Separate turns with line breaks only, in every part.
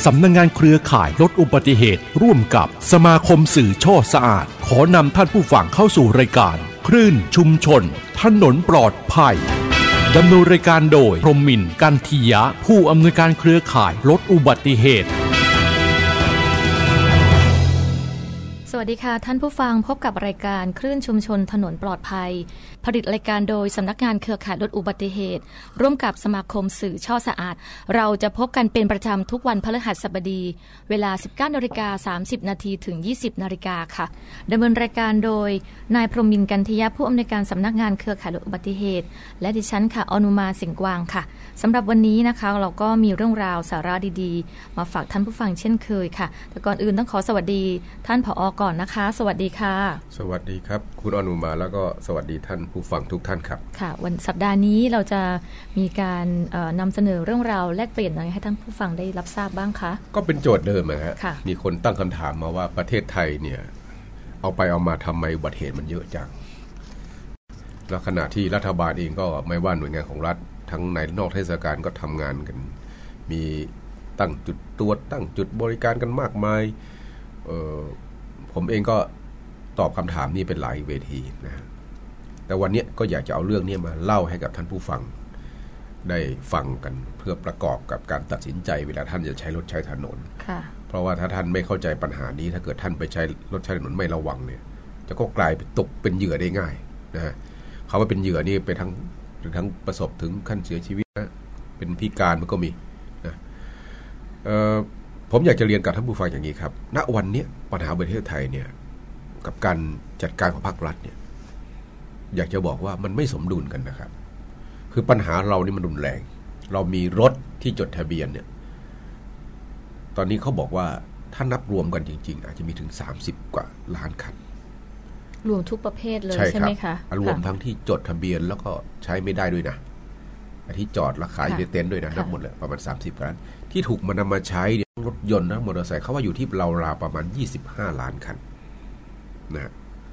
ำนักงานเครือข่ายลดอุบัติเหตุร่วมกับสมาคมสื่อช่อสะอาดขอนำท่านผู้ฟังเข้าสู่รายการคลื่นชุมชนถนนปลอดภัยดำเนินรายการโดยพรหมินทร์กันทียะผู้อำนวยการเครือข่ายลดอุบัติเหตุ
สวัสดีค่ะท่านผู้ฟังพบกับรายการคลื่นชุมชนถนนปลอดภัยผลิตรายการโดยสำนักงานเครือข่ายลดอุบัติเหตุร่วมกับสมาคมสื่อช่อสะอาดเราจะพบกันเป็นประจำทุกวันพฤหัสบดีเวลา 19:30 น.ถึง 20:00 น.ค่ะดำเนินรายการโดยนายพรหมินทร์กันทียะผู้อำนวยการสำนักงานเครือข่ายลดอุบัติเหตุและดิฉันค่ะอนุมาสิงห์กวางค่ะสำหรับวันนี้นะคะเราก็มีเรื่องราวสาระดีๆมาฝากท่านผู้ฟังเช่นเคยค่ะแต่ก่อนอื่นต้องขอสวัสดีท่านผอ.ก่อนนะคะสวัสดีค่ะ
สวัสดีครับคุณอนุมาแล้วก็สวัสดีท่านผู้ฟังทุกท่านครับ
ค่ะวันสัปดาห์นี้เราจะมีการนำเสนอเรื่องราวแลกเปลี่ยนอะไรให้ท่านผู้ฟังได้รับทราบบ้างคะ
ก็เป็นโจทย์เดิมนะฮะมีคนตั้งคำถามมาว่าประเทศไทยเนี่ยเอาไปเอามาทำไมอุบัติเหตุมันเยอะจังแล้วขณะที่รัฐบาลเองก็ไม่ว่าหน่วยงานของรัฐทั้งในนอกเทศกาลก็ทำงานกันมีตั้งจุดตรวจตั้งจุดบริการกันมากมายผมเองก็ตอบคำถามนี้เป็นหลายเวทีนะแต่วันนี้ก็อยากจะเอาเรื่องนี้มาเล่าให้กับท่านผู้ฟังได้ฟังกันเพื่อประกอบกับการตัดสินใจเวลาท่านจะใช้รถใช้ถนนเพราะว่าถ้าท่านไม่เข้าใจปัญหานี้ถ้าเกิดท่านไปใช้รถใช้ถนนไม่ระวังเนี่ยจะก็กลายเป็นตกเป็นเหยื่อได้ง่ายนะฮะเขาว่าเป็นเหยื่อนี่ไปทั้งประสบถึงขั้นเสียชีวิตนะเป็นพิการมันก็มีนะผมอยากจะเรียนกับท่านผู้ฟังอย่างนี้ครับณวันนี้ปัญหาประเทศไทยเนี่ยกับการจัดการของภาครัฐเนี่ยอยากจะบอกว่ามันไม่สมดุลกันนะครับคือปัญหาเรานี่มันรุนแรงเรามีรถที่จดทะเบียนเนี่ยตอนนี้เขาบอกว่าถ้านับรวมกันจริงๆอาจจะมีถึง30 กว่าล้านคัน
รวมทุกประเภทเลยใช่ไหมคะ
รวมทั้งที่จดทะเบียนแล้วก็ใช้ไม่ได้ด้วยนะที่จอดราคาอยู่ในเต็นท์ด้วยนะนับหมดเลยประมาณ30 ล้านที่ถูกมันนำมาใช้รถยนต์นะมอเตอร์ไซค์เขาว่าอยู่ที่ราวๆประมาณ25 ล้านคันนะ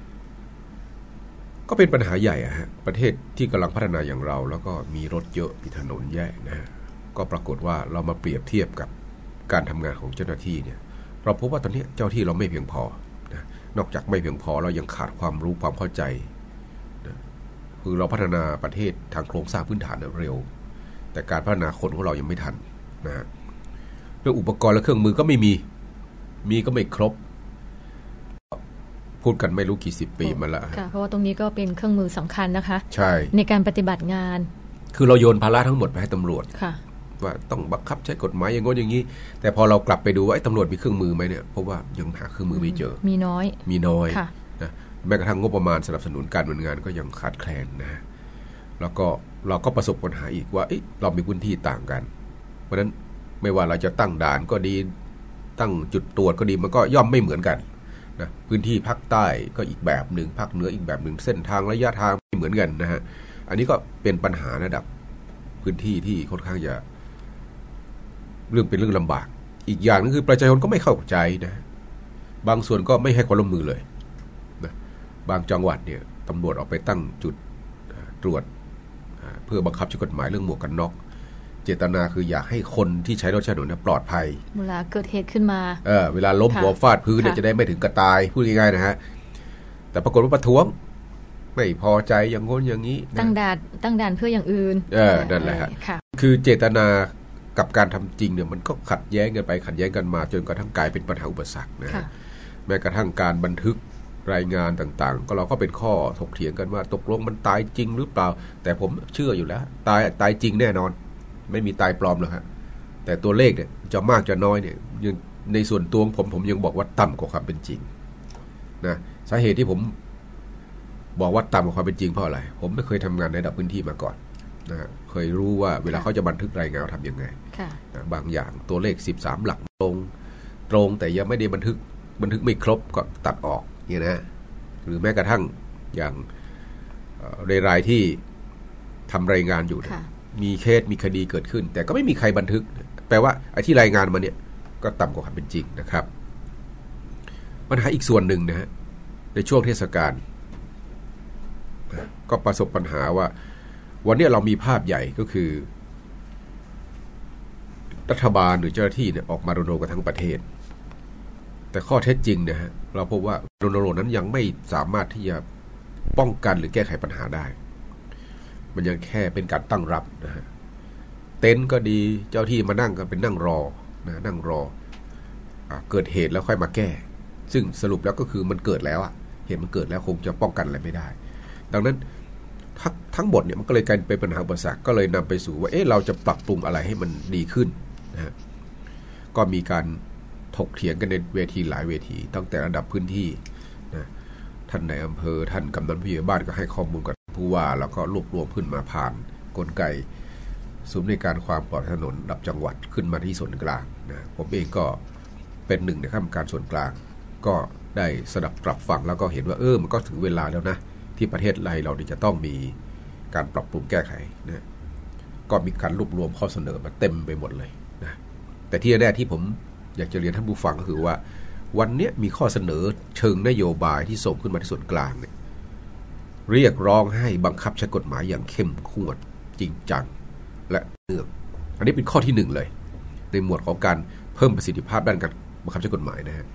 ก็เป็นปัญหาใหญ่อะฮะประเทศที่กำลังพัฒนาอย่างเราแล้วก็มีรถเยอะมีถนนแย่นะฮะก็ปรากฏว่าเรามาเปรียบเทียบกับการทำงานของเจ้าหน้าที่เนี่ยเราพบว่าตอนนี้เจ้าที่เราไม่เพียงพอนะนอกจากไม่เพียงพอเรายังขาดความรู้ความเข้าใจนะคือเราพัฒนาประเทศทางโครงสร้างพื้นฐานเร็วแต่การพัฒนาคนของเรายังไม่ทันนะฮะเรื่องอุปกรณ์และเครื่องมือก็ไม่มีก็ไม่ครบพูดกันไม่รู้กี่สิบปีมาแล้ว
ค่ะเพราะว่าตรงนี้ก็เป็นเครื่องมือสำคัญนะคะ
ใช่
ในการปฏิบัติงาน
คือเราโยนภาระทั้งหมดไปให้ตำรวจ
ค่ะ
ว่าต้องบังคับใช้กฎหมายอย่างงี้อย่างนี้แต่พอเรากลับไปดูว่าตำรวจมีเครื่องมือไหมเนี่ยเพราะว่ายังหาเครื่องมือไม่เจอ
มีน้อย
นะแม้กระทั่งงบประมาณสนับสนุนการดำเนินงานก็ยังขาดแคลนนะแล้วก็เราก็ประสบปัญหาอีกว่าเรามีพื้นที่ต่างกันเพราะฉะนั้นไม่ว่าเราจะตั้งด่านก็ดีตั้งจุดตรวจก็ดีมันก็ย่อมไม่เหมือนกันนะพื้นที่ภาคใต้ก็อีกแบบหนึ่งภาคเหนืออีกแบบหนึ่งเส้นทางระยะทางไม่เหมือนกันนะฮะอันนี้ก็เป็นปัญหาระดับพื้นที่ที่ค่อนข้างจะเป็นเรื่องลำบากอีกอย่างนึงคือประชาชนก็ไม่เข้าใจนะบางส่วนก็ไม่ให้ความร่วมมือเลยนะบางจังหวัดเนี่ยตำรวจออกไปตั้งจุดตรวจเพื่อบังคับใช้กฎหมายเรื่องหมวกกันน็อกเจตนาคืออยากให้คนที่ใช้รถใช้ถนนปลอดภัย
เวลาเกิดเหตุขึ้นมา
เวลาล้มหัวฟาดพื้นเนี่ยจะได้ไม่ถึงกระตายพูดง่ายๆนะฮะแต่ปรากฏว่าประท้วงไม่พอใจอย่างโน้นอย่างนี้
ตั้งด่านเพื่ออย่างอื่น
นั่นแหละฮะคือเจตนากับการทำจริงเนี่ยมันก็ขัดแย้งกันไปขัดแย้งกันมาจนกระทั่งกลายเป็นปัญหาอุปสรรคนะแม้กระทั่งการบันทึกรายงานต่างๆก็เราก็เป็นข้อถกเถียงกันว่าตกลงมันตายจริงหรือเปล่าแต่ผมเชื่ออยู่แล้วตายจริงแน่นอนไม่มีตายปลอมหรอกฮะแต่ตัวเลขเนี่ยจะมากจะน้อยเนี่ยในส่วนตัวผมยังบอกว่าต่ำกว่าความเป็นจริงนะสาเหตุที่ผมบอกว่าต่ำกว่าความเป็นจริงเพราะอะไรผมไม่เคยทำงานในระดับพื้นที่มาก่อนนะเคยรู้ว่าเวลาเขาจะบันทึกรายงานทำยังไงนะบางอย่างตัวเลข13 หลักตรงแต่ยังไม่ได้บันทึกไม่ครบก็ตัดออกเนี่ยนะหรือแม้กระทั่งอย่างรายที่ทำรายงานอยู่มีเคสมีคดีเกิดขึ้นแต่ก็ไม่มีใครบันทึกแปลว่าไอ้ที่รายงานมาเนี่ยก็ต่ำกว่าความเป็นจริงนะครับปัญหาอีกส่วนหนึ่งนะฮะในช่วงเทศกาลก็ประสบปัญหาว่าวันนี้เรามีภาพใหญ่ก็คือรัฐบาลหรือเจ้าหน้าที่เนี่ยออกมารณรงค์กันทั้งประเทศแต่ข้อเท็จจริงนะฮะเราพบว่ารณรงค์นั้นยังไม่สามารถที่จะป้องกันหรือแก้ไขปัญหาได้มันยังแค่เป็นการตั้งรับนะฮะเต็นท์ก็ดีเจ้าที่มานั่งก็เป็นนั่งรอนะนั่งรอเกิดเหตุแล้วค่อยมาแก้ซึ่งสรุปแล้วก็คือมันเกิดแล้วเหตุมันเกิดแล้วคงจะป้องกันอะไรไม่ได้ดังนั้นทั้งหมดเนี่ยมันก็เลยกลายเป็นปัญหาอุปสรรคก็เลยนำไปสู่ว่าเราจะปรับปรุงอะไรให้มันดีขึ้นนะฮะก็มีการถกเถียงกันในเวทีหลายเวทีตั้งแต่ระดับพื้นที่นะท่านในอำเภอท่านกำนันผู้ใหญ่บ้านก็ให้ข้อมูลกับผู้ว่าแล้วก็รวบรวมขึ้นมาผ่านกลไกศูนย์ในการความปลอดภัยถนนระดับจังหวัดขึ้นมาที่ส่วนกลางนะผมเองก็เป็นหนึ่งในคณะกรรมการส่วนกลางก็ได้สดับตรับฟังแล้วก็เห็นว่ามันก็ถึงเวลาแล้วนะที่ประเทศไทยเราจะต้องมีการปรับปรุงแก้ไขนะก็มีการรวบรวมข้อเสนอมาเต็มไปหมดเลยนะแต่ที่แน่ที่ผมอยากจะเรียนท่านผู้ฟังก็คือว่าวันนี้มีข้อเสนอเชิงนโยบายที่ส่งขึ้นมาที่ส่วนกลางเนี่ยเรียกร้องให้บังคับใช้กฎหมายอย่างเข้มงวดจริงจังและเนื่องอันนี้เป็นข้อที่1เลยในหมวดของการเพิ่มประสิทธิภาพด้านการบังคับใช้กฎหมายนะฮะ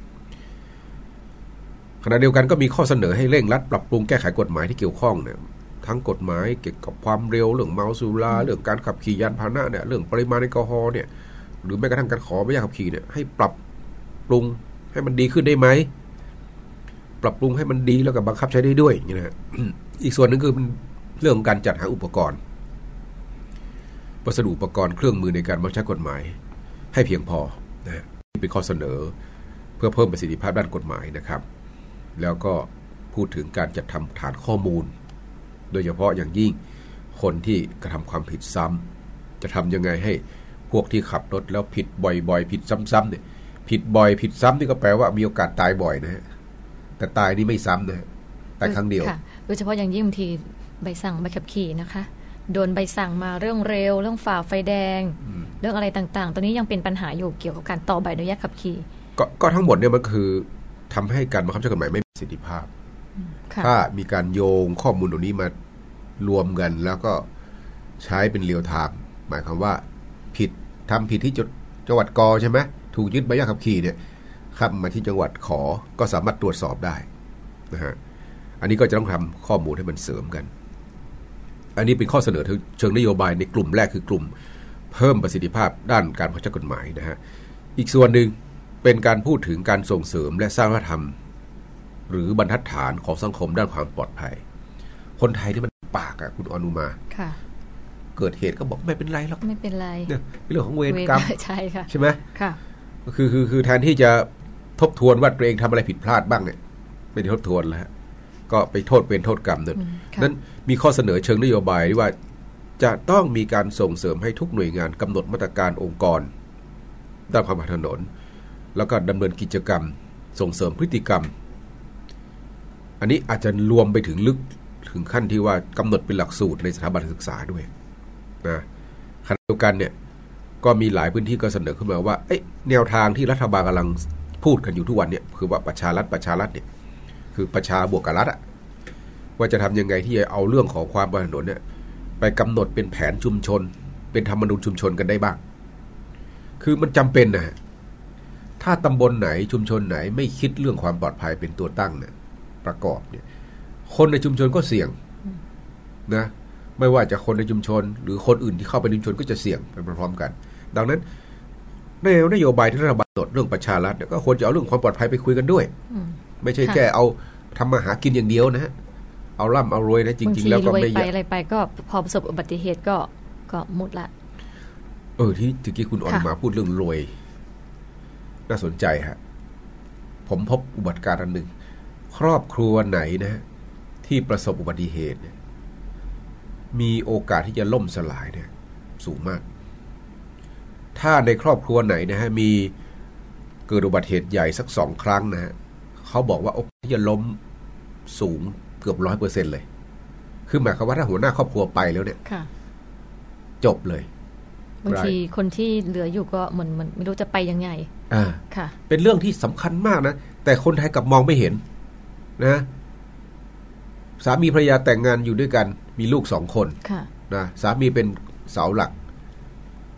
ขณะเดียวกันก็มีข้อเสนอให้เร่งรัดปรับปรุงแก้ไขกฎหมายที่เกี่ยวข้องเนี่ยทั้งกฎหมายเกี่ยวกับความเร็วเรื่องเมาสุราเรื่องการขับขี่ยานพาหนะเนี่ยเรื่องปริมาณแอลกอฮอล์เนี่ยหรือแม้กระทั่งการขอใบขับขี่เนี่ยให้ปรับปรุงให้มันดีขึ้นได้ไหมปรับปรุงให้มันดีแล้วก็บังคับใช้ได้ด้วยอย่างนี้นะ อีกส่วนนึงคือเรื่องของการจัดหาอุปกรณ์วัสดุอุปกรณ์เครื่องมือในการบังคับใช้กฎหมายให้เพียงพอนะเป็นข้อเสนอเพื่อเพิ่มประสิทธิภาพด้านกฎหมายนะครับแล้วก็พูดถึงการจัดทำฐานข้อมูลโดยเฉพาะอย่างยิ่งคนที่กระทำความผิดซ้ำจะทำยังไงให้พวกที่ขับรถแล้วผิดบ่อยๆผิดซ้ำๆเนี่ยผิดบ่อยผิดซ้ำนี่ก็แปลว่ามีโอกาสตายบ่อยนะฮะแต่ตายนี่ไม่ซ้ำนะตายครั้งเดียว
โดยเฉพาะอย่างยิ่งบางทีใบสั่งใบขับขี่นะคะโดนใบสั่งมาเรื่องเร็วเรื่องฝ่าไฟแดงเรื่องอะไรต่างๆตอนนี้ยังเป็นปัญหาอยู่เกี่ยวกับการต่อใบอนุญาตขับขี่
ก็ทั้งหมดเนี่ยมันคือทำให้การบังคับใช้กฎหมายไม่มีประสิทธิภาพถ้ามีการโยงข้อมูลตรงนี้มารวมกันแล้วก็ใช้เป็นเรียลไทม์หมายความว่าทำผิดที่จังหวัดกใช่ไหมถูกยึดใบอนุญาตขับขี่เนี่ยขับมาที่จังหวัดขอก็สามารถตรวจสอบได้นะฮะอันนี้ก็จะต้องทำข้อมูลให้มันเสริมกันอันนี้เป็นข้อเสนอเชิงนโยบายในกลุ่มแรกคือกลุ่มเพิ่มประสิทธิภาพด้านการบังคับใช้กฎหมายนะฮะอีกส่วนหนึ่งเป็นการพูดถึงการส่งเสริมและสร้างวัฒนธรรมหรือบรรทัดฐานของสังคมด้านความปลอดภัยคนไทยที่มันปากคุณอนุมาเกิดเหตุก็บอกไม่เป็นไรหรอก
ไม่เป็นไร
เนี่ยเรื่องของเวรกรรม
ใช่ค่ะ
ใช่ไหม
ค่ะ
คือแทนที่จะทบทวนว่าตัวเองทำอะไรผิดพลาดบ้างเนี่ยไม่ได้ทบทวนแล้วก็ไปโทษเป็นโทษกรรมนั้นมีข้อเสนอเชิงนโยบายที่ว่าจะต้องมีการส่งเสริมให้ทุกหน่วยงานกำหนดมาตรการองค์กรด้านความปลอดภัยถนนแล้วก็ดำเนินกิจกรรมส่งเสริมพฤติกรรมอันนี้อาจจะรวมไปถึงลึกถึงขั้นที่ว่ากำหนดเป็นหลักสูตรในสถาบันศึกษาด้วยนะขณะเดียวกันเนี่ยก็มีหลายพื้นที่ก็เสนอขึ้นมาว่าแนวทางที่รัฐบาลกำลังพูดกันอยู่ทุกวันเนี่ยคือว่าประชารัฐเนี่ยคือประชาบวกกับรัฐว่าจะทำยังไงที่จะเอาเรื่องของความปลอดภัยถนนเนี่ยไปกำหนดเป็นแผนชุมชนเป็นธรรมนูญชุมชนกันได้บ้างคือมันจำเป็นนะถ้าตำบลไหนชุมชนไหนไม่คิดเรื่องความปลอดภัยเป็นตัวตั้งเนี่ยประกอบเนี่ยคนในชุมชนก็เสี่ยงนะไม่ว่าจะคนในชุมชนหรือคนอื่นที่เข้าไปในชุมชนก็จะเสี่ยงไปพร้อมๆกันดังนั้นนโยบายที่รัฐบาลกำหนดเรื่องประชารัฐเนี่ยก็ควรจะเอาเรื่องความปลอดภัยไปคุยกันด้วยไม่ใช่แค่เอาทำมาหากินอย่างเดียวนะฮะเอาร่ำเอารวยนะจริงๆแล้วก็ไม่
ไปอะไรไปก็พอประสบอุบัติเหตุก็หมดละ
ที่ตะกี้คุณออนมาพูดเรื่องรวยน่าสนใจฮะผมพบอุบัติการณ์อันหนึ่งครอบครัวไหนนะที่ประสบอุบัติเหตุเนี่ยมีโอกาสที่จะล่มสลายเนี่ยสูงมากถ้าในครอบครัวไหนนะฮะมีเกิดอุบัติเหตุใหญ่สัก2 ครั้งนะฮะเขาบอกว่าโอกาสที่จะล้มสูงเกือบ 100% เลยคือหมายความว่าถ้าหัวหน้าครอบครัวไปแล้วเนี่ยจบเลย
บางทีคนที่เหลืออยู่ก็เหมือนไม่รู้จะไปยังไงค่ะ
เป็นเรื่องที่สำคัญมากนะแต่คนไทยกลับมองไม่เห็นนะสามีภรรยาแต่งงานอยู่ด้วยกันมีลูก2 คนนะสามีเป็นเสาหลัก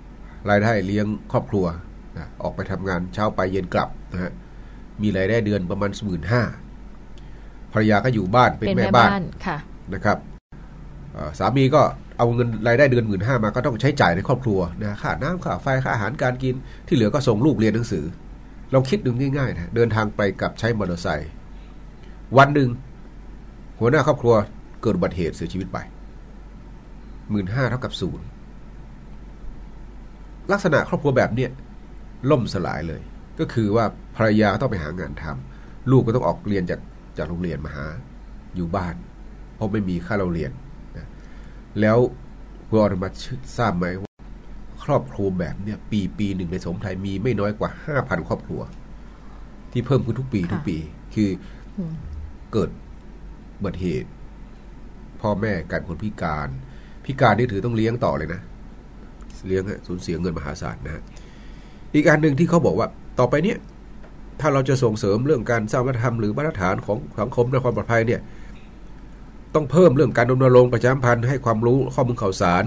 รายได้เลี้ยงครอบครัวนะออกไปทำงานเช้าไปเย็นกลับนะฮะมีรายได้เดือนประมาณ 15,000 ภรรยาก็อยู่บ้านเป็นแม่บ้านนะครับสามีก็เอาเงินรายได้เดือน 15,000 มาก็ต้องใช้จ่ายในครอบครัวนะค่าน้ำค่าไฟค่าอาหารการกินที่เหลือก็ส่งลูกเรียนหนังสือเราคิดดูง่ายๆนะเดินทางไปกับใช้มอเตอร์ไซค์วันหนึ่งหัวหน้าครอบครัวเกิดอุบัติเหตุเสียชีวิตไป 15,000 เท่ากับ 0ลักษณะครอบครัวแบบเนี้ยล่มสลายเลยก็คือว่าภรรยาต้องไปหางานทำลูกก็ต้องออกเรียนจากโรงเรียนมาหาอยู่บ้านเพราะไม่มีค่าเราเรียนนะแล้วคุณอรมาทราบไหมว่าครอบครัวแบบเนี้ยปีหนึ่งในสังคมไทยมีไม่น้อยกว่า 5,000 ครอบครัวที่เพิ่มขึ้นทุกปีคือเกิดอุบัติเหตุพ่อแม่กลายเป็นคนพิการนี่ถือต้องเลี้ยงต่อเลยนะเลี้ยงสูญเสียเงินมหาศาลนะฮะอีกอันหนึ่งที่เขาบอกว่าต่อไปเนี้ยถ้าเราจะส่งเสริมเรื่องการสร้างวัฒนธรรมหรือมาตรฐานของสังคมและความปลอดภัยเนี่ยต้องเพิ่มเรื่องการรณรงค์ประชาสัมพันธ์ให้ความรู้ข้อมูลข่าวสาร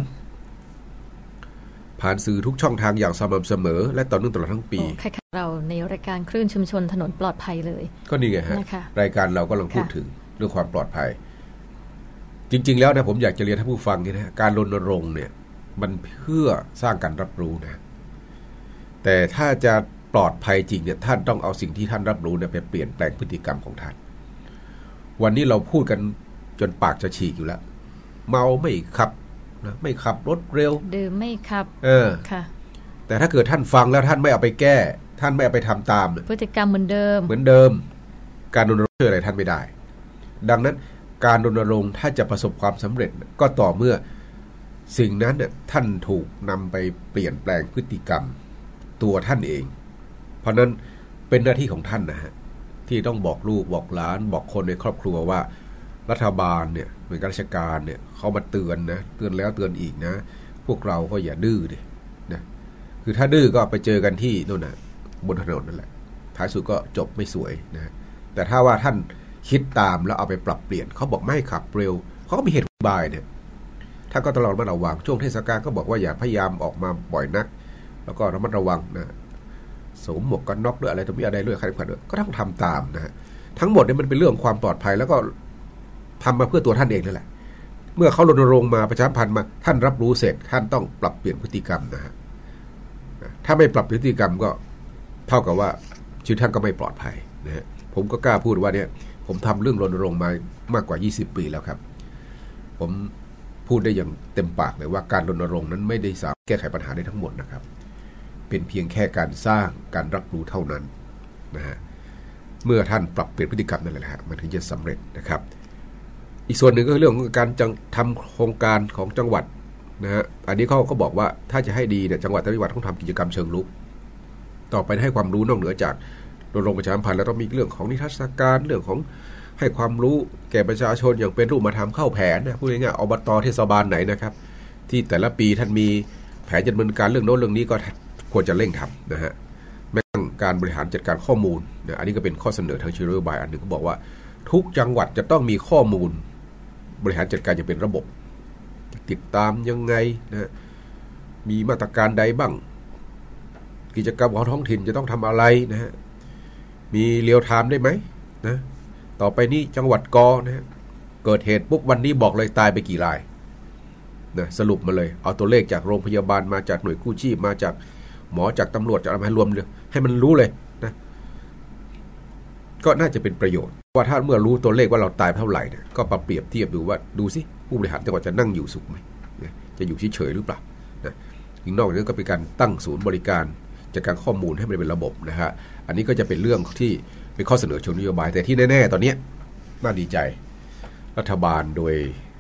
ผ่านสื่อทุกช่องทางอย่างสม่ำเสมอและต่อเนื่องตลอดทั้งปี
เราในรายการคลื่นชุมชนถนนปลอดภัยเลย
ก็นี่ไงฮะรายการเราก็กำลังพูดถึงเรื่องความปลอดภัยจริงๆแล้วนะผมอยากจะเรียนท่านผู้ฟังนะการรณรงค์เนี่ยมันเพื่อสร้างการรับรู้นะแต่ถ้าจะปลอดภัยจริงเนี่ยท่านต้องเอาสิ่งที่ท่านรับรู้เนี่ยไปเปลี่ยนแปลงพฤติกรรมของท่านวันนี้เราพูดกันจนปากจะฉีกอยู่แล้วเมาไม่ขับนะไม่ขับรถเร็ว
ดื่มไม่ขับค่ะ
แต่ถ้าเกิดท่านฟังแล้วท่านไม่เอาไปแก้ท่านไม่เอาไปทำตาม
พฤติกรรมเหมือนเ
ดิมการรณรงค์ช่วยอะไรท่านไม่ได้ดังนั้นการรณรงค์ถ้าจะประสบความสำเร็จก็ต่อเมื่อสิ่งนั้นเนี่ยท่านถูกนำไปเปลี่ยนแปลงพฤติกรรมตัวท่านเองเพราะนั้นเป็นหน้าที่ของท่านนะฮะที่ต้องบอกลูกบอกหลานบอกคนในครอบครัวว่ารัฐบาลเนี่ยหน่วยงานราชการเนี่ยเขามาเตือนนะเตือนแล้วเตือนอีกนะพวกเราก็อย่าดื้อดินะคือถ้าดื้อก็ไปเจอกันที่นู่นนะบนถนนนั่นแหละท้ายสุดก็จบไม่สวยนะแต่ถ้าว่าท่านคิดตามแล้วเอาไปปรับเปลี่ยนเขาบอกไม่ขับเร็วเขาก็มีเหตุบายเนี่ยท่านก็ตลอดมาระวังช่วงเทศกาลก็บอกว่าอย่าพยายามออกมาบ่อยนักแล้วก็ระมัดระวังนะสวมหมวกกันน็อกด้วยอะไรตรงนี้อะไรด้วยใครขัดด้วยก็ต้องทำตามนะฮะทั้งหมดเนี่ยมันเป็นเรื่องความปลอดภัยแล้วก็ทำมาเพื่อตัวท่านเองนั่นแหละเมื่อเขารณรงค์มาประชาสัมพันธ์มาท่านรับรู้เสร็จท่านต้องปรับเปลี่ยนพฤติกรรมนะฮะถ้าไม่ปรับพฤติกรรมก็เท่ากับว่าชีวิตท่านก็ไม่ปลอดภัยนะฮะผมก็กล้าพูดว่าเนี่ยผมทำเรื่องรณรงค์มามากกว่า20 ปีแล้วครับผมพูดได้อย่างเต็มปากเลยว่าการรณรงค์นั้นไม่ได้สามารถแก้ไขปัญหาได้ทั้งหมดนะครับเป็นเพียงแค่การสร้างการรับรู้เท่านั้นนะฮะเมื่อท่านปรับเปลี่ยนพฤติกรรมนั่นแหละฮะมันถึงจะสำเร็จนะครับอีกส่วนหนึ่งก็คือเรื่องของการทำโครงการของจังหวัดนะฮะอันนี้เขาก็บอกว่าถ้าจะให้ดีเนี่ยจังหวัดแต่ละจังหวัดต้องทำกิจกรรมเชิงรุกต่อไปให้ความรู้นอกเหนือจากรณรงค์ประชาสัมพันธ์แล้วต้องมีเรื่องของนิทรรศการเรื่องของให้ความรู้แก่ประชาชนอย่างเป็นรูปธรรมเข้าแผนนะพูดง่ายๆอบต.เทศบาลไหนนะครับที่แต่ละปีท่านมีแผนดำเนินการเรื่องโน้นเรื่องนี้ก็ควรจะเร่งทำนะฮะแม้กระทั่งการบริหารจัดการข้อมูลนะอันนี้ก็เป็นข้อเสนอทางเชิงนโยบายอันหนึ่งก็บอกว่าทุกจังหวัดจะต้องมีข้อมูลบริหารจัดการอย่างเป็นระบบติดตามยังไงนะมีมาตรการใดบ้างกิจกรรมของท้องถิ่นจะต้องทำอะไรนะฮะมีเรียลไทม์ได้ไหมนะต่อไปนี้จังหวัดกนะฮะเกิดเหตุปุ๊บวันนี้บอกเลยตายไปกี่รายนะสรุปมาเลยเอาตัวเลขจากโรงพยาบาลมาจากหน่วยกู้ชีพมาจากหมอจากตำรวจจากอะไรมารวมเลยให้มันรู้เลยนะก็น่าจะเป็นประโยชน์ว่าถ้าเมื่อรู้ตัวเลขว่าเราตายเท่าไหร่เนี่ยก็มาเปรียบเทียบดูว่าดูสิผู้บริหารจังหวัดจะนั่งอยู่สุขไหมจะอยู่เฉยๆหรือเปล่านะอีกนอกจากนั้นก็เป็นการตั้งศูนย์บริการจัดการข้อมูลให้มันเป็นระบบนะฮะอันนี้ก็จะเป็นเรื่องที่เป็นข้อเสนอเชิงนโยบายแต่ที่แน่ๆตอนนี้น่าดีใจรัฐบาลโดย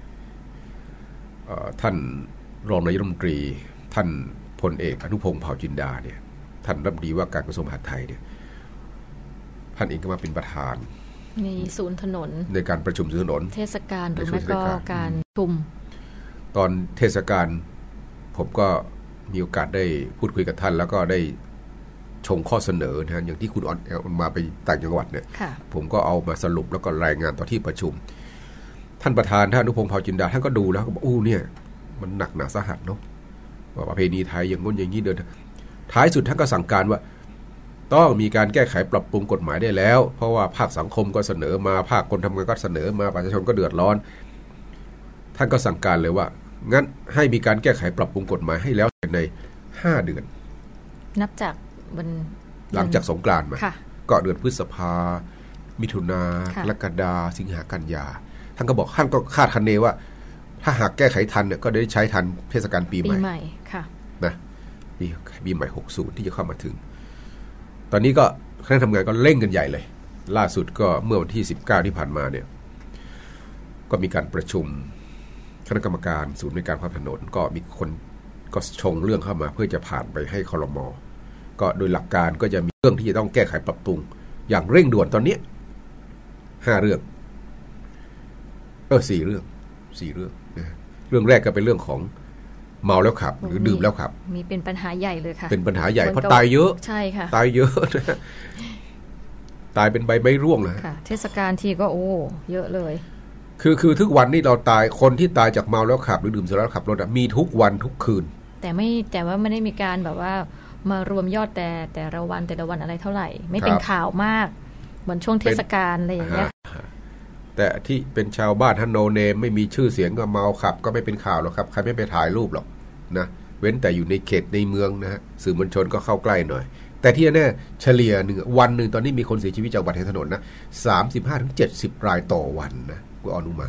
ท่านรองนายกรัฐมนตรีท่านพลเอกอนุพงษ์เผ่าจินดาเนี่ยท่านรัฐมนตรีว่าการกระทรวงมหาดไทยเนี่ยท่านเองก็มาเป็นประธาน
ในศูนย์ถนน
ในการประชุมศูนย์ถนน
เทศกาลหรือไม่ก็การชุม
ตอนเทศกาลผมก็มีโอกาสได้พูดคุยกับท่านแล้วก็ได้ชงข้อเสนอนะอย่างที่คุณออนมาไปต่างจังหวัดเนี่ยผมก็เอามาสรุปแล้วก็รายงานต่อที่ประชุมท่านประธานท่านอนุพงษ์เผ่าจินดาท่านก็ดูแล้วก็บอกอู้เนี่ยมันหนักหนาสาหัสเนาะว่าประเพณีไทยอย่างง้นอย่างนี้เดินท้ายสุดท่านก็สั่งการว่าต้องมีการแก้ไขปรับปรุงกฎหมายได้แล้วเพราะว่าภาคสังคมก็เสนอมาภาคคนทำงานก็เสนอมาประชาชนก็เดือดร้อนท่านก็สั่งการเลยว่างั้นให้มีการแก้ไขปรับปรุงกฎหมายให้แล้วใน5 เดือน
นับจากวัน
หลังจากสงกรานต์มาก็เดือนพฤษภามิถุนากรกฎาสิงหากันยาท่านก็บอกท่านก็คาดคะเนว่าถ้าหากแก้ไขทันเนี่ยก็ได้ใช้ทันเทศกาลปีใหม่
ค่ะ
นะปีใหม่60ที่จะเข้ามาถึงตอนนี้ก็คณะทำงานก็เร่งกันใหญ่เลยล่าสุดก็เมื่อวันที่19ที่ผ่านมาเนี่ยก็มีการประชุมคณะกรรมการศูนย์ในการความถนนก็มีคนก็ชงเรื่องเข้ามาเพื่อจะผ่านไปให้ครม.ก็โดยหลักการก็จะมีเรื่องที่จะต้องแก้ไขปรับปรุงอย่างเร่งด่วนตอนนี้5 เรื่อง4 เรื่องนะเรื่องแรกก็เป็นเรื่องของเมาแล้วขับหรือดื่มแล้วขับ
มีเป็นปัญหาใหญ่เลยค่ะ
เป็นปัญหาใหญ่เพราะตายเยอะ
ใช่ค่ะ
ตายเยอะนะตายเป็นใบไม้ร่วงนะ
ค่ะเทศกาลทีก็เยอะเลย
คือทุกวันนี้เราตายคนที่ตายจากเมาแล้วขับหรือดื่มสุราแล้วขับรถมีทุกวันทุกคืน
แต่ว่าไม่ได้มีการแบบว่ามารวมยอดแต่ละวันอะไรเท่าไหร่ไม่เป็นข่าวมากเหมือนช่วงเทศกาลอะไรอย่างเงี้ย
แต่ที่เป็นชาวบ้านท่านโนเนมไม่มีชื่อเสียงก็เมาขับก็ไม่เป็นข่าวหรอกครับใครไม่ไปถ่ายรูปหรอกนะเว้นแต่อยู่ในเขตในเมืองนะฮะสื่อมวลชนก็เข้าใกล้หน่อยแต่ที่แน่เฉลี่ยวันหนึ่งตอนนี้มีคนเสียชีวิตจากอุบัติเหตุถนนนะ 35-70 รายต่อวันนะกูอนุมา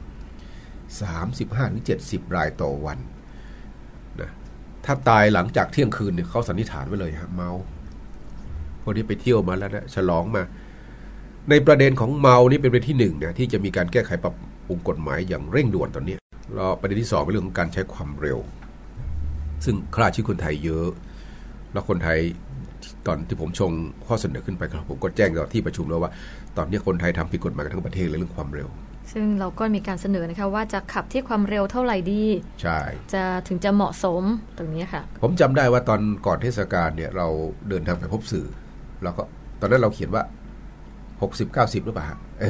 35-70 รายต่อวันนะถ้าตายหลังจากเที่ยงคืนเนี่ยเขาสันนิษฐานไว้เลยฮะเมาคนที่ไปเที่ยวมาแล้วนะฉลองมาในประเด็นของเมานี่เป็นประเด็นที่1นะที่จะมีการแก้ไขปรับปรุงกฎหมายอย่างเร่งด่วนตอนนี้แล้วประเด็นที่2เป็นเรื่องของการใช้ความเร็วซึ่งฆ่าชีวิตคนไทยเยอะแล้วคนไทยตอนที่ผมชงข้อเสนอขึ้นไปครับผมก็แจ้งต่อที่ประชุมแล้วว่าตอนนี้คนไทยทำผิดกฎหมายกันทั้งประเทศเลยเรื่องความเร็ว
ซึ่งเราก็มีการเสนอนะคะว่าจะขับที่ความเร็วเท่าไหร่ดี
ใช่
จะถึงจะเหมาะสมตรงนี้ค่ะ
ผมจำได้ว่าตอนก่อนเทศกาลเนี่ยเราเดินทางไปพบสื่อแล้วก็ตอนนั้นเราเขียนว่า60-90หรือเปล่า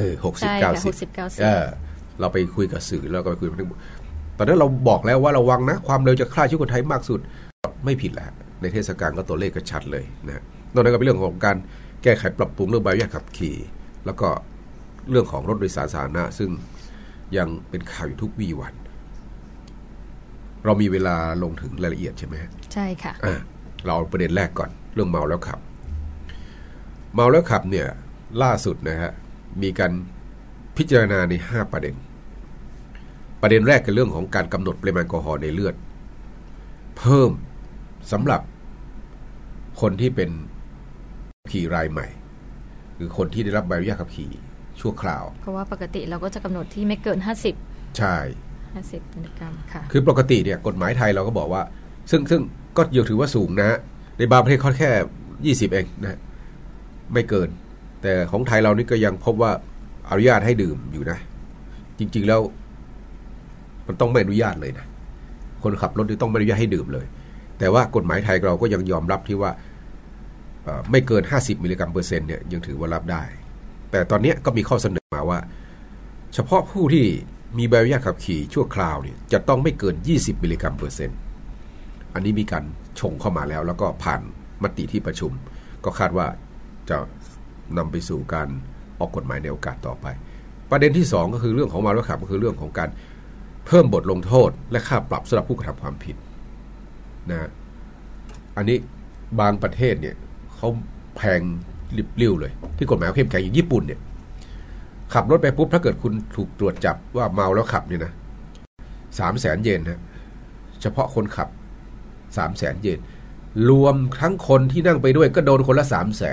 60-90เราไปคุยกับสื่อแล้วก็ไปคุยกับตอนนั้นเราบอกแล้วว่าระวังนะความเร็วจะฆ่าชีวิตคนไทยมากสุดไม่ผิดแหละในเทศกาลก็ตัวเลขก็ชัดเลยนะนอกนั้นก็เป็นเรื่องของการแก้ไขปรับปรุงเรื่องใบอนุญาตขับขี่แล้วก็เรื่องของรถโดยสารสาธารณะซึ่งยังเป็นข่าวอยู่ทุกวี่วันเรามีเวลาลงถึงรายละเอียดใช่ไหม
ใช่ค่ะ
เราประเด็นแรกก่อนเรื่องเมาแล้วขับเมาแล้วขับเนี่ยล่าสุดนะฮะมีการพิจารณาใน5 ประเด็นแรกคือเรื่องของการกำหนดปริมาณแอลกอฮอล์ในเลือดเพิ่มสำหรับคนที่เป็นขี่รายใหม่หรือคนที่ได้รับใบอนุญาตขับขี่ชั่วคราว
เพราะว่าปกติเราก็จะกำหนดที่ไม่เกิน50
ใช่
50 มิลลิกรัมค่ะ
คือปกติเนี่ยกฎหมายไทยเราก็บอกว่าซึ่งก็ยังถือว่าสูงนะในบางประเทศเขาแค่20เองนะไม่เกินแต่ของไทยเรานี่ก็ยังพบว่าอนุญาตให้ดื่มอยู่นะจริงๆแล้วมันต้องไม่อนุญาตเลยนะคนขับรถต้องไม่อนุญาตให้ดื่มเลยแต่ว่ากฎหมายไทยเราก็ยังยอมรับที่ว่าไม่เกิน50 มิลลิกรัมเปอร์เซ็นต์เนี่ยยังถือว่ารับได้แต่ตอนนี้ก็มีข้อเสนอมาว่าเฉพาะผู้ที่มีใบอนุญาตขับขี่ชั่วคราวเนี่ยจะต้องไม่เกิน20 มิลลิกรัมเปอร์เซ็นต์อันนี้มีการชงเข้ามาแล้วก็ผ่านมติที่ประชุมก็คาดว่าจะนำไปสู่การออกกฎหมายในโอกาสต่อไปประเด็นที่2ก็คือเรื่องของเมาแล้วขับก็คือเรื่องของการเพิ่มบทลงโทษและค่าปรับสำหรับผู้กระทำความผิดนะอันนี้บางประเทศเนี่ยเขาแพงริบลิ่วเลยที่กฎหมายเข้มแข็งอย่างญี่ปุ่นเนี่ยขับรถไปปุ๊บถ้าเกิดคุณถูกตรวจจับว่าเมาแล้วขับเนี่ยนะ300,000 เยนนะเฉพาะคนขับ300,000 เยนรวมทั้งคนที่นั่งไปด้วยก็โดนคนละ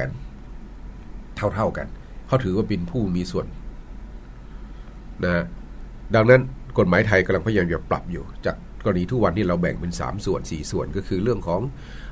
300,000เท่ากันเขาถือว่าเป็นผู้มีส่วนนะดังนั้นกฎหมายไทยกำลังพยายามจะปรับอยู่จากกรณีทุกวันที่เราแบ่งเป็น3 ส่วน 4 ส่วนก็คือเรื่องของ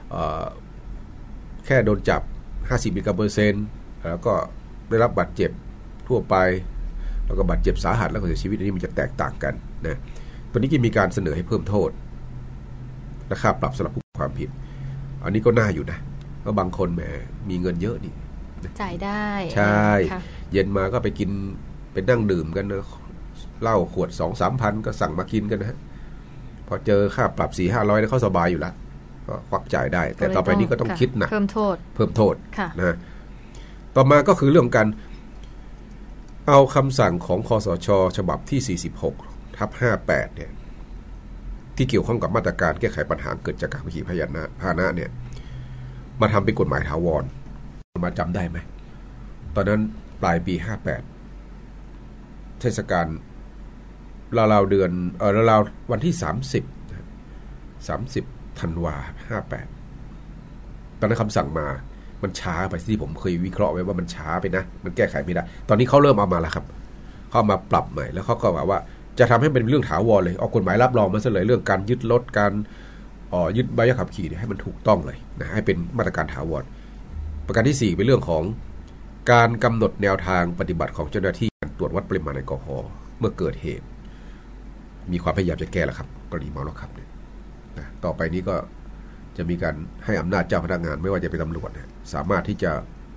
แค่โดนจับ50 มิลลิกรัมเปอร์เซ็นต์แล้วก็ได้รับบาดเจ็บทั่วไปแล้วก็บาดเจ็บสาหัสแล้วก็เสียชีวิตอันนี้มันจะแตกต่างกันนะตัวนี้จะมีการเสนอให้เพิ่มโทษและค่าปรับสำหรับผู้ความผิดอันนี้ก็น่าอยู่นะเพราะบางคนแหมมีเงินเยอะนี่
จ่ายได้
ใช่เย็นมาก็ไปกินไปนั่งดื่มกันนะเหล้าขวด 2-3 พันก็สั่งมากินกันนะฮะพพอเจอค่าปรับ 4-500 เนี่ยเขาสบายอยู่แล้วก็ควักจ่ายได้แต่ต่อไปนี้ก็ต้องคิดหนัก
เพิ่มโทษ
นะต่อมาก็คือเรื่องการเอาคำสั่งของคสช.ฉบับที่ 46/58 เนี่ยที่เกี่ยวข้องกับมาตรการแก้ไขปัญหาเกิดจากการขับขี่พาหนะเนี่ยมาทำเป็นกฎหมายถาวรมาจำได้ไหมตอนนั้นปลายปี 58 เทศกาลราวๆเดือนราวๆวันที่30 ธันวา58ตอนนั้นคำสั่งมามันช้าไปที่ผมเคยวิเคราะห์ไว้ว่ามันช้าไปนะมันแก้ไขไม่ได้ตอนนี้เขาเริ่มเอามาแล้วครับเขามาปรับใหม่แล้วเขาก็ว่าจะทำให้เป็นเรื่องถาวรเลยออกกฎหมายรับรองมาซะเลยเรื่องการยึดรถการยึดใบขับขี่ให้มันถูกต้องเลยนะให้เป็นมาตรการถาวรประการที่4เป็นเรื่องของการกำหนดแนวทางปฏิบัติของเจ้าหน้าที่การตรวจวัดปริมาณแอลกอฮอล์เมื่อเกิดเหตุมีความพยายามจะแก้แล้วครับกรณีเมาแล้วขับเนี่ยนะต่อไปนี้ก็จะมีการให้อำนาจเจ้าพนักงานไม่ว่าจะเป็นตำรวจเนี่ยสามารถที่จะ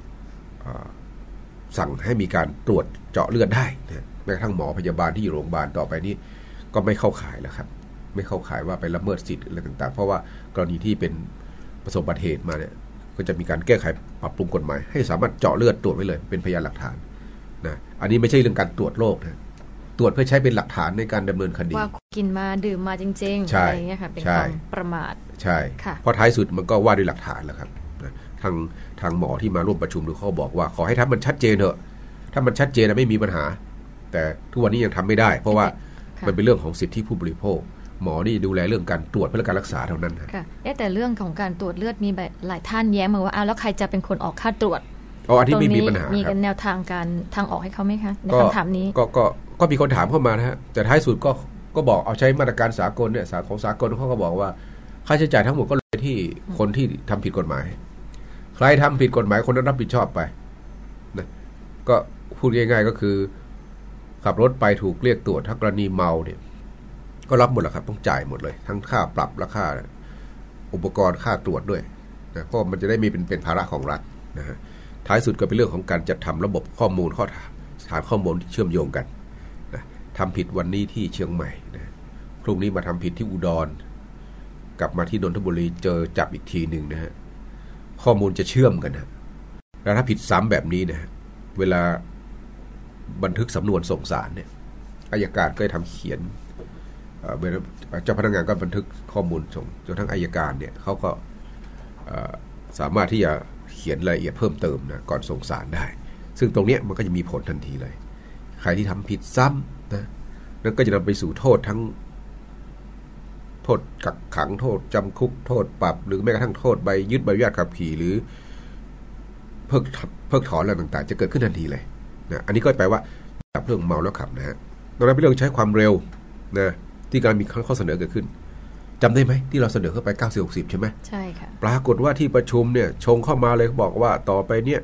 สั่งให้มีการตรวจเจาะเลือดได้นะแม้กระทั่งหมอพยาบาลที่อยู่โรงพยาบาลต่อไปนี้ก็ไม่เข้าข่ายแล้วครับไม่เข้าข่ายว่าไปละเมิดสิทธิ์อะไรต่างๆเพราะว่ากรณีที่เป็นประสบอุบัติเหตุมาเนี่ยก็จะมีการแก้ไขปรับปรุงกฎหมายให้สามารถเจาะเลือดตรวจไว้เลยเป็นพยานหลักฐานนะอันนี้ไม่ใช่เรื่องการตรวจโรคนะตรวจเพื่อใช้เป็นหลักฐานในการดำเนินคดี
ว่ากินมาดื่มมาจริงๆอะไรอย่างเงี้ยค่ะเป็นความประมาท
ใช่เพราะท้ายสุดมันก็ว่าด้วยหลักฐานแล้วครับทางหมอที่มาร่วมประชุมดูเขาบอกว่าขอให้ทำมันชัดเจนเถอะถ้ามันชัดเจนไม่มีปัญหาแต่ทุกวันนี้ยังทำไม่ได้เพราะว่ามันเป็นเรื่องของสิทธิผู้บริโภคหมอนี่ดูแลเรื่องการตรวจเพื่อการรักษาเท่านั้น
ค่ะแต่เรื่องของการตรวจเลือดมีหลายท่านแย้งมาว่าแล้วใครจะเป็นคนออกค่าตรวจ
อันนี้ไม่มีปัญหา
มีกันแนวทางการทางออกให้เขาไหมคะในคำถามนี้
ก็มีคนถามเข้ามานะฮะแต่ท้ายสุดก็บอกเอาใช้มาตรการสากลเนี่ยของสากลเขาก็บอกว่าค่าใช้จ่ายทั้งหมดก็เลยที่คนที่ทำผิดกฎหมายใครทำผิดกฎหมายคนนั้นรับผิดชอบไปนะก็พูดง่ายๆก็คือขับรถไปถูกเรียกตรวจถ้ากรณีเมาเนี่ยก็รับหมดแหละครับต้องจ่ายหมดเลยทั้งค่าปรับและค่าอุปกรณ์ค่าตรวจด้วยนะเพราะมันจะได้มีเป็นภาระของรัฐนะฮะท้ายสุดก็เป็นเรื่องของการจัดทำระบบข้อมูลฐานข้อมูลที่เชื่อมโยงกันนะทำผิดวันนี้ที่เชียงใหม่นะพรุ่งนี้มาทำผิดที่อุดรกลับมาที่นนทบุรีเจอจับอีกทีหนึ่งนะฮะข้อมูลจะเชื่อมกันนะแล้วถ้าผิดซ้ำแบบนี้นะเวลาบันทึกสำนวนส่งศาลเนี่ยอัยการก็จะทำเขียนเจ้าพนักงานก็บันทึกข้อมูลส่งจนทั้งอัยการเนี่ยเขาก็สามารถที่จะเขียนรายละเอียดเพิ่มเติมนะก่อนส่งศาลได้ซึ่งตรงนี้มันก็จะมีผลทันทีเลยใครที่ทำผิดซ้ำนะนั่นก็จะนำไปสู่โทษทั้งโทษกักขังโทษจำคุกโทษปรับหรือแม้กระทั่งโทษใบยึดใบอนุญาตขับขี่หรือเพิกถอนอะไรต่างๆจะเกิดขึ้นทันทีเลยนะอันนี้ก็แปลว่าจับเรื่องเมาแล้วขับนะฮะตอนนั้นเป็นเรื่องใช้ความเร็วนะที่การมีข้อเสนอเกิดขึ้นจำได้ไหมที่เราเสนอเข้าไป90-60ใช่ไหม
ใช่ค่ะ
ปรากฏว่าที่ประชุมเนี่ยชงเข้ามาเลยบอกว่าต่อไปเนี่ย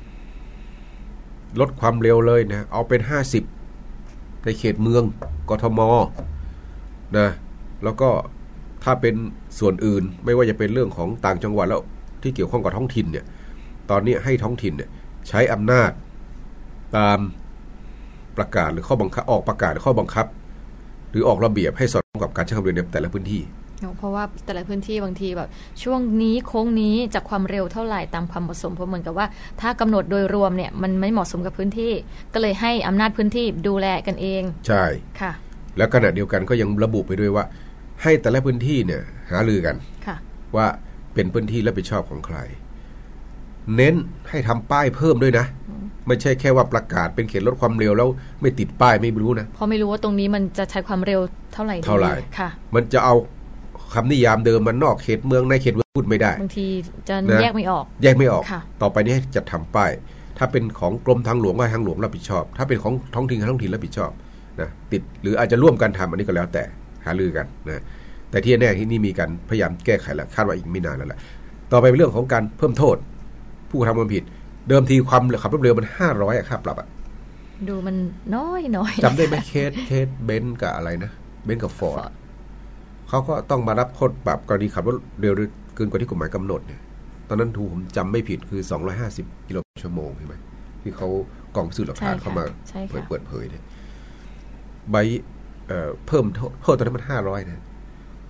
ลดความเร็วเลยนะเอาเป็น50ในเขตเมืองกทมนะแล้วก็ถ้าเป็นส่วนอื่นไม่ว่าจะเป็นเรื่องของต่างจังหวัดแล้วที่เกี่ยวข้องกับท้องถิ่นเนี่ยตอนนี้ให้ท้องถิ่นเนี่ยใช้อำนาจตามประกาศหรือข้อบังคับออกประกาศหรือข้อบังคับหรือออกระเบียบให้สอดคล้องกับการใช้ความเร็วในแต่ละพื้นที่
เพราะว่าแต่ละพื้นที่บางทีแบบช่วงนี้โค้งนี้จากความเร็วเท่าไหร่ตามความเหมาะสมเพราะเหมือนกับว่าถ้ากำหนดโดยรวมเนี่ยมันไม่เหมาะสมกับพื้นที่ก็เลยให้อำนาจพื้นที่ดูแลกันเอง
ใช่
ค่ะ
แล้วขณะเดียวกันก็ยังระบุไปด้วยว่าให้แต่ละพื้นที่เนี่ยหารือกันว่าเป็นพื้นที่รับผิดชอบของใครเน้นให้ทำป้ายเพิ่มด้วยนะไม่ใช่แค่ว่าประกาศเป็นเขตลดความเร็วแล้วไม่ติดป้ายไม่รู้นะ
เพราะไม่รู้ว่าตรงนี้มันจะใช้ความเร็วเท่าไหร่
ค่ะมันจะเอาคำนิยามเดิมมันนอกเขตเมืองในเขตพูดไม่ได้
บางทีจะแยกไม่ออก
ต่อไปนี้จะทำป้ายถ้าเป็นของกรมทางหลวงก็ทางหลวงรับผิดชอบถ้าเป็นของท้องถิ่นรับผิดชอบนะติดหรืออาจจะร่วมกันทำอันนี้ก็แล้วแต่หารือกันนะแต่ที่แน่ที่นี่มีการพยายามแก้ไขแล้วคาดว่าอีกไม่นานแล้วแหละต่อไปเป็นเรื่องของการเพิ่มโทษผู้ทำความผิดเดิมทีความขับรถเร็วมัน500ค่าปรับ
ดูมันน้อย
จำได้ไหมเคสเบนซ์กับอะไรนะเบนซ์กับฟอร์ดเขาก็ต้องมารับโทษปรับกรณีขับรถเร็วเกินกว่าที่กฎหมายกำหนดเนี่ยตอนนั้นผมจำไม่ผิดคือ250กิโลเมตรชั่วโมงใช่ไหมที่เขากองพิสูจน์หลักฐานเข้ามาเปิดเผยเนี่ยใบเพิ่มโทษตอนนั้นมัน500นะ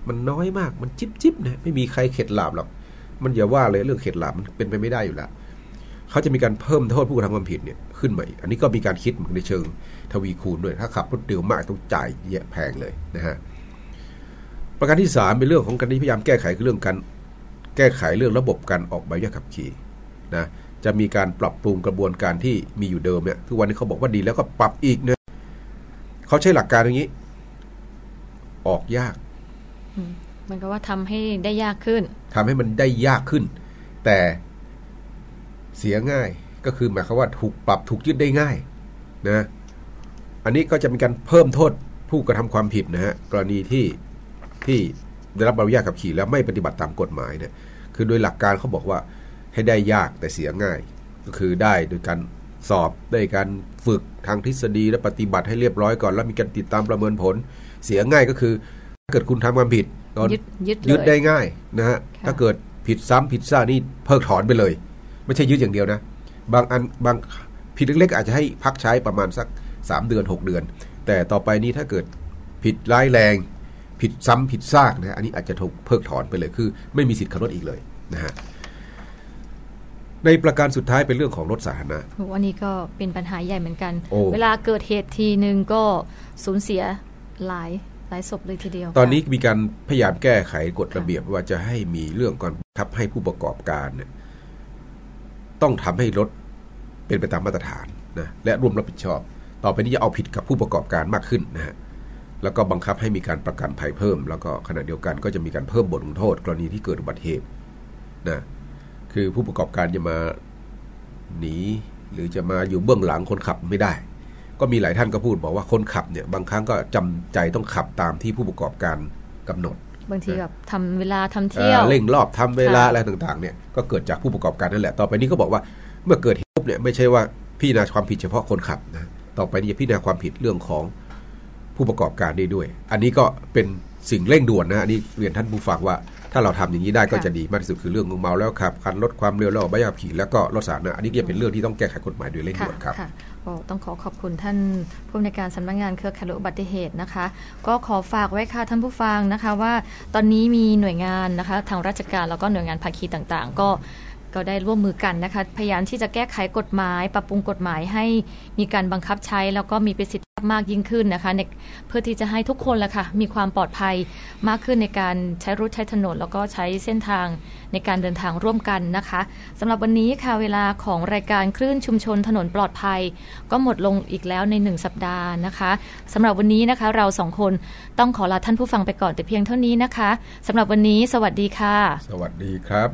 มันน้อยมากมันจิ๊บนะไม่มีใครเข็ดหลาบหรอกมันอย่าว่าเลยเรื่องเข็ดหลาบมันเป็นไปไม่ได้อยู่แล้วเขาจะมีการเพิ่มโทษผู้กระทำความผิดเนี่ยขึ้นมาอีกอันนี้ก็มีการคิดในเชิงทวีคูณด้วยถ้าขับรถเร็วมากต้องจ่ายเยอะแพงเลยนะฮะประการที่3เป็นเรื่องของการที่พยายามแก้ไขคือเรื่องการแก้ไขเรื่องระบบการออกใบอนุญาตขับขี่นะจะมีการปรับปรุงกระบวนการที่มีอยู่เดิมเนี่ยทุกวันนี้เขาบอกว่าดีแล้วก็ปรับอีกเนี่ยเขาใช้หลักการอย่างนี้ออกยาก
มันก็ว่าทำให้ได้ยากขึ้น
ทำให้มันได้ยากขึ้นแต่เสียง่ายก็คือหมายความว่าถูกปรับถูกยึดได้ง่ายนะอันนี้ก็จะมีการเพิ่มโทษผู้กระทำความผิดนะฮะกรณีที่ได้รับใบอนุญาตขับขี่แล้วไม่ปฏิบัติตามกฎหมายเนี่ยคือโดยหลักการเขาบอกว่าให้ได้ยากแต่เสียง่ายก็คือได้โดยการสอบได้การฝึกทางทฤษฎีและปฏิบัติให้เรียบร้อยก่อนแล้วมีการติดตามประเมินผลเสียง่ายก็คือถ้าเกิดคุณทำความผิดยึดได้ง่ายนะฮะถ้าเกิดผิดซ้ำผิดซ่านี่เพิกถอนไปเลยไม่ใช่ยึดอย่างเดียวนะบางผิดเล็กๆอาจจะให้พักใช้ประมาณสัก3 เดือน 6 เดือนแต่ต่อไปนี้ถ้าเกิดผิดร้ายแรงผิดซ้ำผิดซากนะอันนี้อาจจะถูกเพิกถอนไปเลยคือไม่มีสิทธิ์ขับรถอีกเลยนะฮะในประการสุดท้ายเป็นเรื่องของรถสาธารณะ
วันนี้ก็เป็นปัญหาใหญ่เหมือนกันเวลาเกิดเหตุทีนึงก็สูญเสียหลายศพเลยทีเดียว
ตอนนี้มีการพยายามแก้ไขกฎระเบียบว่าจะให้มีเรื่องก่อนครับให้ผู้ประกอบการเนี่ยต้องทำให้รถเป็นไปตามมาตรฐานนะและร่วมรับผิดชอบต่อไปนี้จะเอาผิดกับผู้ประกอบการมากขึ้นนะฮะแล้วก็บังคับให้มีการประกันภัยเพิ่มแล้วก็ขณะเดียวกันก็จะมีการเพิ่มบทลงโทษกรณีที่เกิดอุบัติเหตุนะคือผู้ประกอบการจะมาหนีหรือจะมาอยู่เบื้องหลังคนขับไม่ได้ก็มีหลายท่านก็พูดบอกว่าคนขับเนี่ยบางครั้งก็จำใจต้องขับตามที่ผู้ประกอบการกำหนด
บางทีแบบทำเวลาทำเที่ยว
เร่งรอบทำเวลาอะไรต่างๆเนี่ยก็เกิดจากผู้ประกอบการนั่นแหละต่อไปนี้ก็บอกว่าเมื่อเกิดเหตุเนี่ยไม่ใช่ว่าพิจารณาความผิดเฉพาะคนขับนะต่อไปนี้จะพิจารณาความผิดเรื่องของผู้ประกอบการได้ด้วยอันนี้ก็เป็นสิ่งเร่งด่วนนะอันนี้เรียนท่านผู้ฟังว่าถ้าเราทำอย่างนี้ได้ก็จะดีมากที่สุดคือเรื่องของเมาแล้วขับคันลดความเร็วแล้วใบอนุญาตขับขี่แล้วก็รถสาธารณะอันนี้จะเป็นเรื่องที่ต้องแก้ไขกฎหมายโดยเร่งด่วนครับ
ต้องขอบคุณท่านผู้อำนวยการสำนักงานเครือข่ายลดอุบัติเหตุนะคะก็ขอฝากไว้ค่ะท่านผู้ฟังนะคะว่าตอนนี้มีหน่วยงานนะคะทางราชการแล้วก็หน่วยงานภาคีต่างๆก็ได้ร่วมมือกันนะคะพยายามที่จะแก้ไขกฎหมายปรับปรุงกฎหมายให้มีการบังคับใช้แล้วก็มีประสิทธิภาพมากยิ่งขึ้นนะคะเพื่อที่จะให้ทุกคนละค่ะมีความปลอดภัยมากขึ้นในการใช้รถใช้ถนนแล้วก็ใช้เส้นทางในการเดินทางร่วมกันนะคะสำหรับวันนี้ค่ะเวลาของรายการคลื่นชุมชนถนนปลอดภัยก็หมดลงอีกแล้วใน1สัปดาห์นะคะสำหรับวันนี้นะคะเรา2คนต้องขอลาท่านผู้ฟังไปก่อนแต่เพียงเท่านี้นะคะสำหรับวันนี้สวัสดีค่ะ
สวัสดีครับ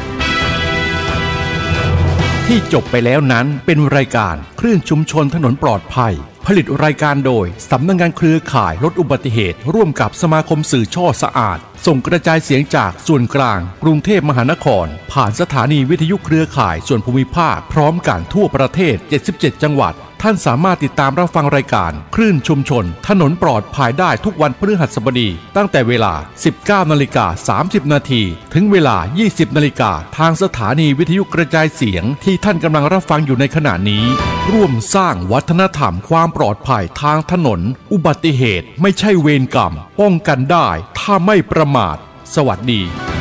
ที่จบไปแล้วนั้นเป็นรายการคลื่นชุมชนถนนปลอดภัยผลิตรายการโดยสำนักงานเครือข่ายลดอุบัติเหตุร่วมกับสมาคมสื่อช่อสะอาดส่งกระจายเสียงจากส่วนกลางกรุงเทพมหานครผ่านสถานีวิทยุเครือข่ายส่วนภูมิภาคพร้อมกันทั่วประเทศ77จังหวัดท่านสามารถติดตามรับฟังรายการคลื่นชุมชนถนนปลอดภัยได้ทุกวันพฤหัสบดีตั้งแต่เวลา 19:30 น.ถึงเวลา 20:00 น.ทางสถานีวิทยุกระจายเสียงที่ท่านกำลังรับฟังอยู่ในขณะนี้ร่วมสร้างวัฒนธรรมความปลอดภัยทางถนนอุบัติเหตุไม่ใช่เวรกรรมป้องกันได้ถ้าไม่ประมาทสวัสดี